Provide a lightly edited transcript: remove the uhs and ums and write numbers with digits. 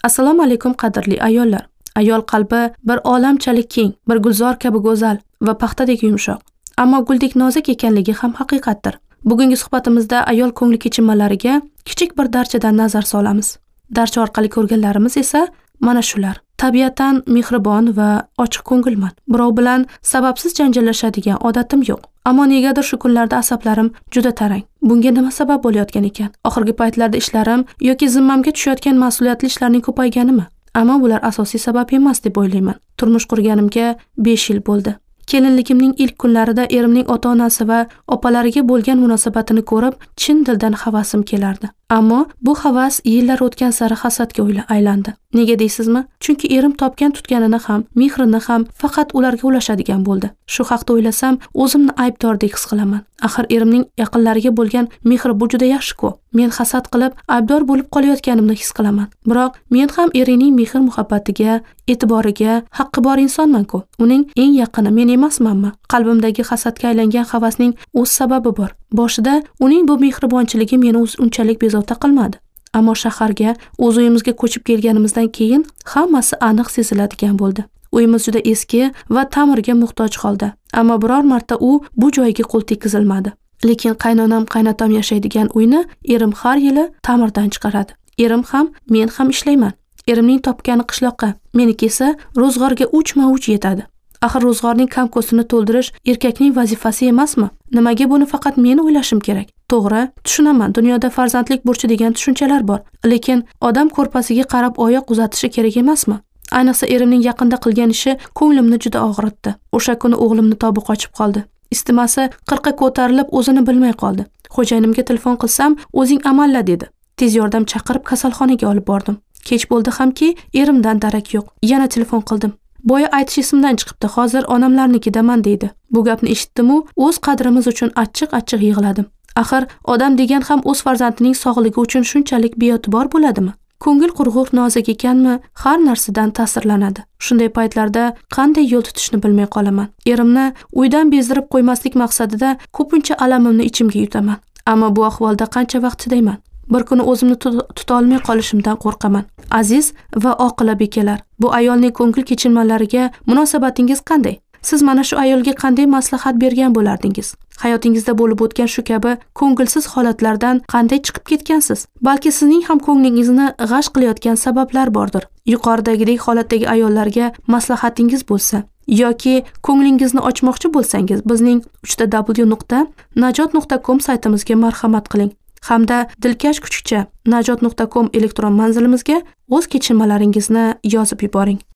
Assalomu alaykum qadrli ayollar. Ayol qalbi bir olamchalik keng, bir gulzor kabi go'zal va paxtadek yumshoq, ammo guldek nozik ekanligi ham haqiqatdir. Bugungi suhbatimizda ayol ko'ngli kechinmalariga kichik bir darchadan nazar solamiz. Darcha orqali ko'rganlarimiz esa mana shular. Tabiatan mehribon va ochiq ko'ngilman. Birov bilan sababsiz janjallashadigan odatim yo'q. Ammo negadir shu kunlarda asablarim juda tarang. Bunga nima sabab bo'layotgan ekan? Oxirgi paytlarda ishlarim yoki zimmamga tushayotgan mas'uliyatli ishlarning ko'payganimi? Ammo bular asosiy sabab emas deb o'ylayman. Turmush qurganimga 5 yil bo'ldi. Kelinligimning ilk kunlarida erimning ota-onasi va opalariga bo'lgan munosabatini ko'rib, chin dildan havasim kelardi. Ammo bu havas yillar o'tgan sari hasadga aylandi. Nega deysizmi? Chunki erim topgan tutganini ham, mehrini ham faqat ularga ulashadigan bo'ldi. Shu haqda o'ylasam, o'zimni aybdordek his qilaman. Axir erimning yaqinlariga bo'lgan mehri bu juda yaxshi-ku. Men hasad qilib, aybdor bo'lib qolayotganimni his qilaman. Biroq men ham erining mehr muhabbatiga, e'tiboriga haqqi bor insonman-ku. Uning eng yaqini men emasmanmi? Qalbimdagi hasadga aylangan havasning o'z sababi bor. Boshida uning bu mehribonchiligi meni unchalik bezovta qilmadi. Ammo shaharga, o'z uyimizga ko'chib kelganimizdan keyin hammasi aniq seziladigan bo'ldi. Uyimiz juda eski va ta'mirga muhtoj holda. Ammo biror marta u bu joyiga qo'l tekkizilmadi. Lekin qaynonam, qaynotam yashaydigan uyni erim har yili ta'mirdan chiqaradi. Erim ham, men ham ishlayman. Erimning topgani qishloqqa, meniki esa ro'zg'orga uchma-uch yetadi. Axir ro'zg'orning kamkosini to'ldirish erkakning vazifasi emasmi? Nimaga buni faqat men o'ylashim kerak? To'g'ri, tushunaman, dunyoda farzandlik burchi degan tushunchalar bor. Lekin odam ko'rpasiga qarab oyoq uzatishi kerak emasmi? Ayniqsa erimning yaqinda qilgan ishi ko'nglimni juda og'ritdi. O'sha kuni o'g'limni tobi qochib qoldi. Istimasi 40 ga ko'tarilib o'zini bilmay qoldi. Xo'jayinimga telefon qilsam, o'zing amalla dedi. Tez yordam chaqirib kasalxonaga olib bordim. Kech bo'ldi hamki, erimdan darak yo'q. Yana telefon qildim. Boya aytish esimdan chiqibdi. Hozir onamlarnikidaman deydi. Bu gapni eshitdim-u, o'z qadrimiz uchun achchiq-achchiq yig'ladim. Axir odam degan ham o'z farzandining sog'ligi uchun shunchalik be'yotibor bo'ladimi? Ko'ngil qurg'ur nozik ekanmi, har narsadan ta'sirlanadi. Shunday paytlarda qanday yo'l tutishni bilmay qolaman. Erimni uydan bezdirib qo'ymaslik maqsadida ko'pincha alamimni ichimga yutaman. Ammo bu ahvolda qancha vaqt chidayman? Bir kuni o'zimni tuta olmay qolishimdan qo'rqaman. Aziz va oqila bekalar, bu ayolning ko'ngil kechinmalariga munosabatingiz qanday? Siz mana shu ayolga qanday maslahat bergan bo'lardingiz? Hayotingizda bo'lib o'tgan shu kabi ko'ngilsiz holatlardan qanday chiqib ketgansiz? Balki sizning ham ko'nglingizni g'ash qilayotgan sabablar bordir. Yuqoridagidek holatdagi ayollarga maslahatingiz bo'lsa yoki ko'nglingizni ochmoqchi bo'lsangiz, bizning www.najot.com saytimizga marhamat qiling. Hamda dilkash kuchukcha najot.com elektron manzilimizga o'z kechinmalaringizni yozib yuboring.